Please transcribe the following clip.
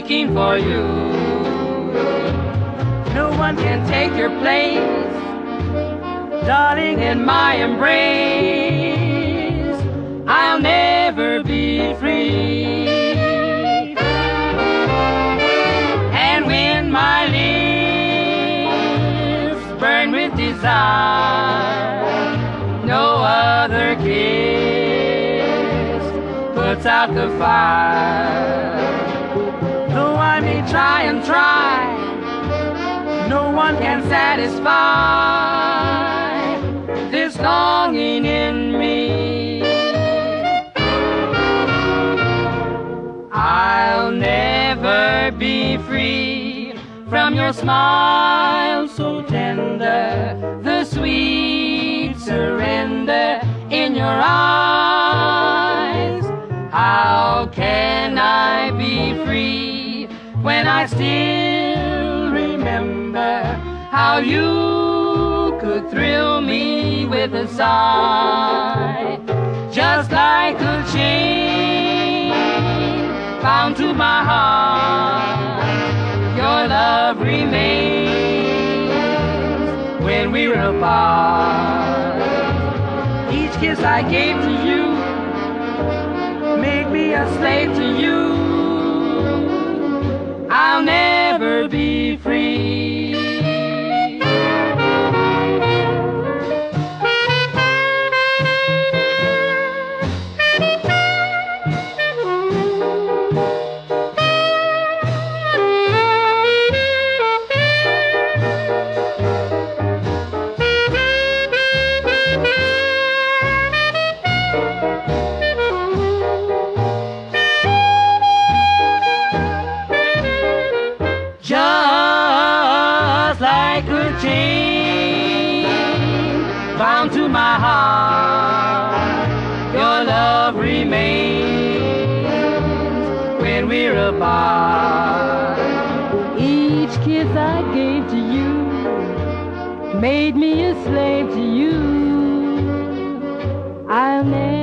aching for you. No one can take your place, darling, in my embrace. I'll never be free. And when my lips burn with desire, no other kiss puts out the fire. Though I may try and try, no one can satisfy this longing in me. I'll never be free from your smile so tender, the sweet surrender in your eyes. How can I be free when I still remember how you could thrill me with a sigh? Just like a chain bound to my heart, your love remains when we're apart. Each kiss I gave to you made me a slave to you. I'll never be free. Just like a chain bound to my heart, your love remains when we're apart. Each kiss I gave to you made me a slave to you. I'll never